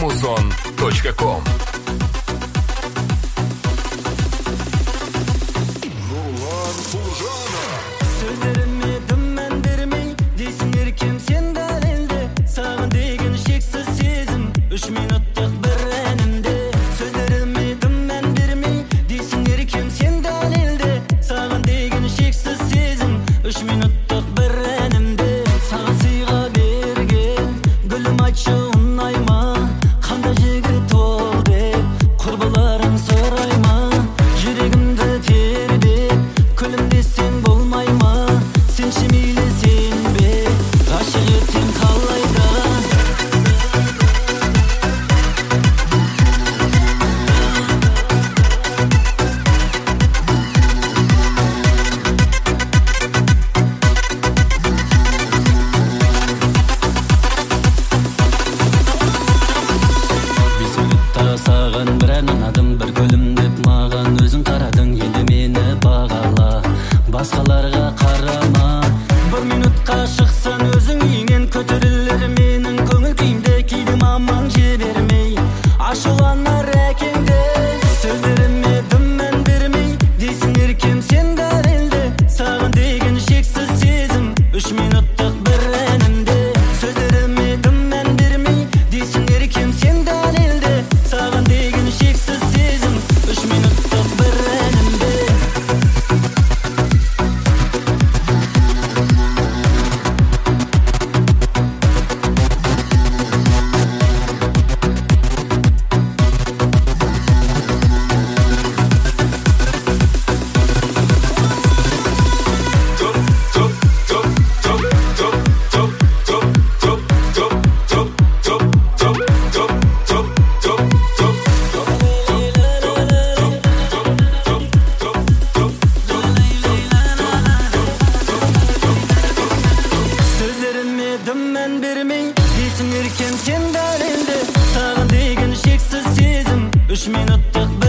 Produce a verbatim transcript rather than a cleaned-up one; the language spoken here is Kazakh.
музон точка ком. Üç minutluk bir enimde sözlerimi dümen vermey deysinler kim sen dalilde sağın degen şeksiz sezim üç minutluk bir enimde sağın sıyğa bergen gülüm açın ayma kanda jigit ol dep kurbaların sorayma yüregimde terbep külüm desen bolmayma sen şemili sen be aşık ettin kallayda. Саған бір ән ұнадым, бір гүлім деп маған өзің қарадың, енді мені бағала, басқаларға қарама. Бір минутқа шықсан өзің үйіңнен көтерілер менің көңіл күйімде, кейдім аман жібермей ашуланар әкеңде. Сөздеріме дүмән бермей дейсіңдер кем сен дәлелде саған деген шексіз сезім үш минуттық бір әнімде. Сөздеріме дүмән бермей дейсіңдер кем сен дәлелде саған деген шексіз сезім үш минуттық бір әнімде. Dümen bermey deysinler kim sen dəlilde sağın degen şeksiz sezim üç minutluk